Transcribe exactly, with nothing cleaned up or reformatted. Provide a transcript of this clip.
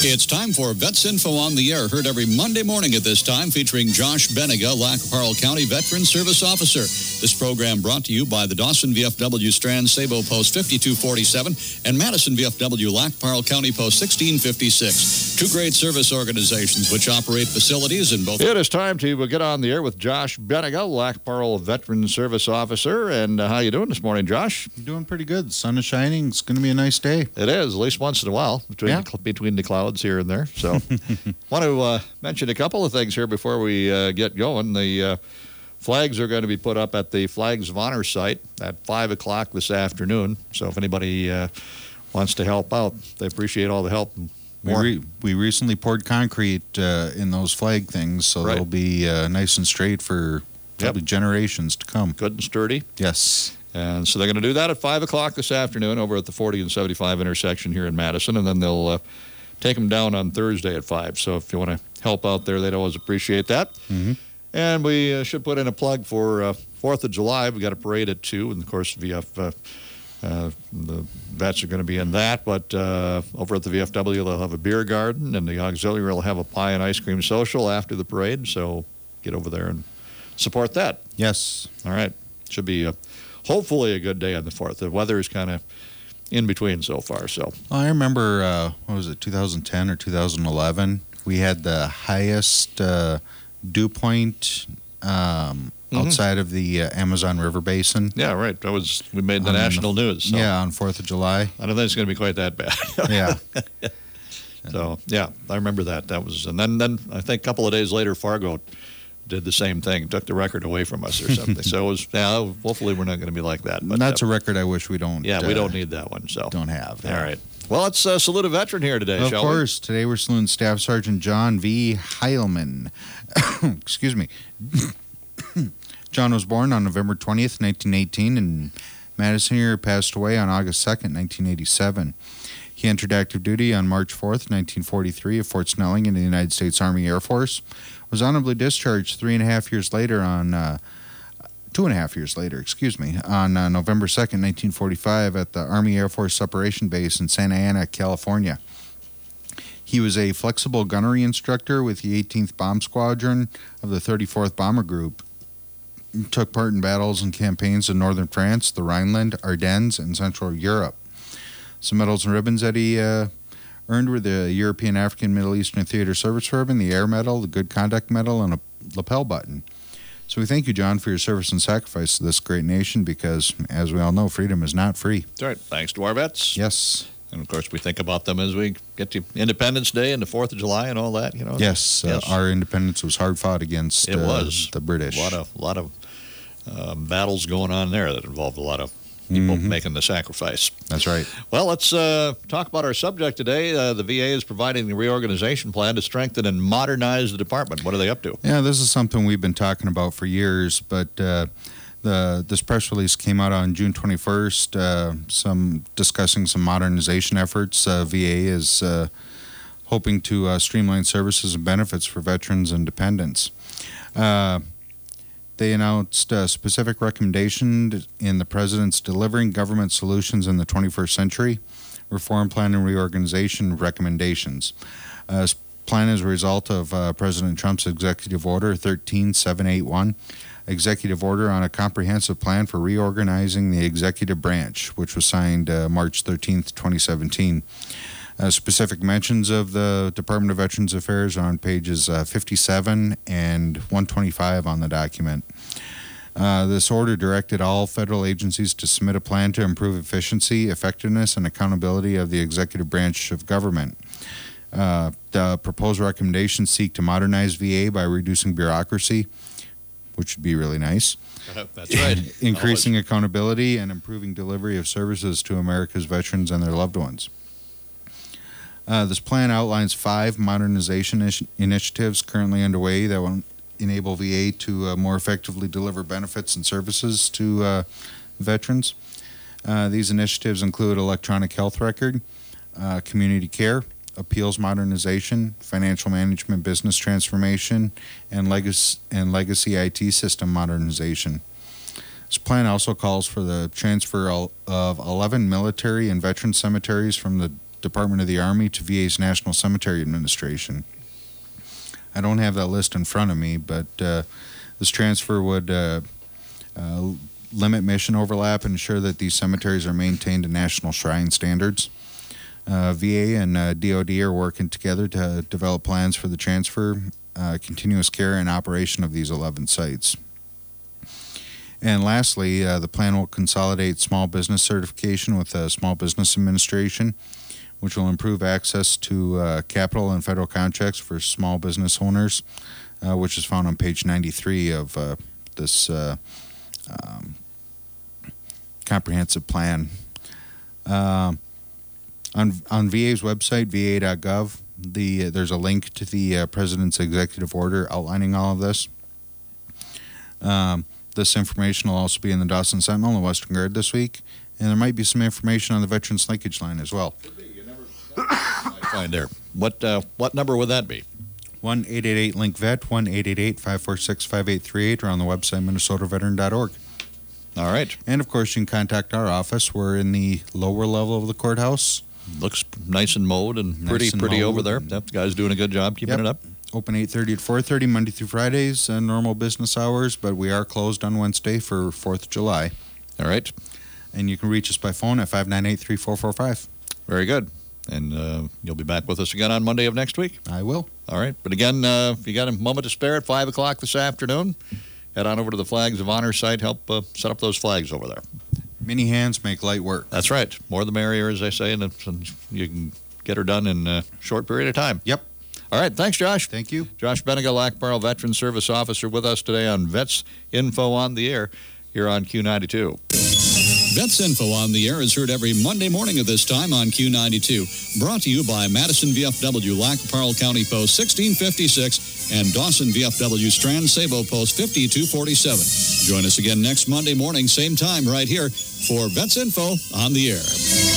Okay, it's time for Vets Info on the Air, heard every Monday morning at this time, featuring Josh Benega, Lac qui Parle County Veteran Service Officer. This program brought to you by the Dawson V F W Strand Sabo Post fifty-two forty-seven and Madison V F W Lac qui Parle County Post sixteen fifty-six. Two great service organizations which operate facilities in both. It is time to get on the air with Josh Benega, Lac qui Parle Veteran Service Officer. And uh, how you doing this morning, Josh? Doing pretty good. The sun is shining. It's going to be a nice day. It is, at least once in a while, between, yeah. the, between the clouds here and there. So want to uh, mention a couple of things here before we uh, get going. The uh, flags are going to be put up at the Flags of Honor site at five o'clock this afternoon. So if anybody uh, wants to help out, they appreciate all the help. We, re- we recently poured concrete uh, in those flag things, so right. they'll be uh, nice and straight for probably yep. generations to come. Good and sturdy. Yes. And so they're going to do that at five o'clock this afternoon over at the forty and seventy-five intersection here in Madison, and then they'll uh, take them down on Thursday at five. So if you want to help out there, they'd always appreciate that. Mm-hmm. And we uh, should put in a plug for uh, fourth of July. We've got a parade at two, and of course, V F, uh, uh, the vets are going to be in that. But uh, over at the V F W, they'll have a beer garden, and the auxiliary will have a pie and ice cream social after the parade. So get over there and support that. Yes. All right. Should be a, hopefully a good day on the fourth. The weather is kind of in between so far. So well, I remember, uh, what was it, two thousand ten or two thousand eleven? We had the highest uh, dew point um, mm-hmm. outside of the uh, Amazon River Basin. Yeah, right. That was we made the on national the, news. So. Yeah, on fourth of July. I don't think it's going to be quite that bad. Yeah. So, yeah, I remember that. That was, and then, then I think a couple of days later, Fargo did the same thing, took the record away from us or something. So it was, yeah, hopefully we're not going to be like that. But that's uh, a record I wish we don't. Yeah, uh, we don't need that one. So don't have. All right. Well, let's uh, salute a veteran here today, of shall we? Of course. Today we're saluting Staff Sergeant John V. Heilman. Excuse me. John was born on November twentieth, nineteen eighteen, in Madison here, passed away on August second, nineteen eighty-seven. He entered active duty on March fourth, nineteen forty-three at Fort Snelling in the United States Army Air Force. Was honorably discharged three and a half years later on, uh, two and a half years later, excuse me, on uh, November second, nineteen forty-five at the Army Air Force Separation Base in Santa Ana, California. He was a flexible gunnery instructor with the eighteenth Bomb Squadron of the thirty-fourth Bomber Group. He took part in battles and campaigns in northern France, the Rhineland, Ardennes, and Central Europe. Some medals and ribbons that he uh, earned were the European, African, Middle Eastern Theater Service Ribbon, the Air Medal, the Good Conduct Medal, and a lapel button. So we thank you, John, for your service and sacrifice to this great nation because, as we all know, freedom is not free. That's right. Thanks to our vets. Yes. And, of course, we think about them as we get to Independence Day and the fourth of July and all that. You know. Yes. yes. Uh, our independence was hard fought against it uh, was. the British. A lot of, lot of uh, battles going on there that involved a lot of people mm-hmm. making the sacrifice. That's right. Well, let's uh, talk about our subject today. Uh, the V A is providing a reorganization plan to strengthen and modernize the department. What are they up to? Yeah, this is something we've been talking about for years, but uh, the this press release came out on June twenty-first, uh, some discussing some modernization efforts. Uh, V A is uh, hoping to uh, streamline services and benefits for veterans and dependents. Uh, They announced a specific recommendation in the President's Delivering Government Solutions in the twenty-first Century Reform Plan and Reorganization Recommendations. Uh, this plan is a result of uh, President Trump's Executive Order thirteen seven eighty-one, Executive Order on a Comprehensive Plan for Reorganizing the Executive Branch, which was signed uh, March thirteenth, twenty seventeen. Uh, specific mentions of the Department of Veterans Affairs are on pages uh, fifty-seven and one twenty-five on the document. Uh, this order directed all federal agencies to submit a plan to improve efficiency, effectiveness, and accountability of the executive branch of government. Uh, the proposed recommendations seek to modernize V A by reducing bureaucracy, which would be really nice. Uh, that's right. Increasing accountability and improving delivery of services to America's veterans and their loved ones. Uh, this plan outlines five modernization ish- initiatives currently underway that will enable V A to uh, more effectively deliver benefits and services to uh, veterans. Uh, these initiatives include electronic health record, uh, community care, appeals modernization, financial management business transformation, and legacy, and legacy I T system modernization. This plan also calls for the transfer of eleven military and veteran cemeteries from the Department of the Army to V A's National Cemetery Administration. I don't have that list in front of me, but uh, this transfer would uh, uh, limit mission overlap and ensure that these cemeteries are maintained to national shrine standards. Uh, V A and uh, D O D are working together to develop plans for the transfer, uh, continuous care, and operation of these eleven sites. And lastly, uh, the plan will consolidate small business certification with uh, Small Business Administration, which will improve access to uh, capital and federal contracts for small business owners, uh, which is found on page ninety-three of uh, this uh, um, comprehensive plan. Uh, on on V A's website, V A dot gov, the uh, there's a link to the uh, President's executive order outlining all of this. Um, this information will also be in the Dawson Sentinel and Western Guard this week, and there might be some information on the Veterans Linkage Line as well. Find there. What uh, what number would that be? one eight eight eight link vet, one eight eight eight, five four six, five eight three eight, or on the website minnesota veteran dot org. All right. And, of course, you can contact our office. We're in the lower level of the courthouse. Looks nice and mowed and Nice pretty and pretty mowed. over there. That guy's doing a good job keeping Yep. it up. Open eight thirty to four thirty, Monday through Fridays, uh, normal business hours, but we are closed on Wednesday for fourth of July. All right. And you can reach us by phone at five nine eight, three four four five. Very good. And uh, you'll be back with us again on Monday of next week. I will. All right. But again, uh, if you got a moment to spare at five o'clock this afternoon, head on over to the Flags of Honor site. Help uh, set up those flags over there. Many hands make light work. That's right. More the merrier, as they say, and you can get her done in a short period of time. Yep. All right. Thanks, Josh. Thank you. Josh Benega, Lac-Parle Veteran Service Officer, with us today on Vets Info on the Air here on Q ninety-two. Vets Info on the Air is heard every Monday morning at this time on Q ninety-two. Brought to you by Madison V F W, Lac-Parle County Post sixteen fifty-six, and Dawson V F W Strand Sabo Post fifty-two forty-seven. Join us again next Monday morning, same time, right here, for Vets Info on the Air.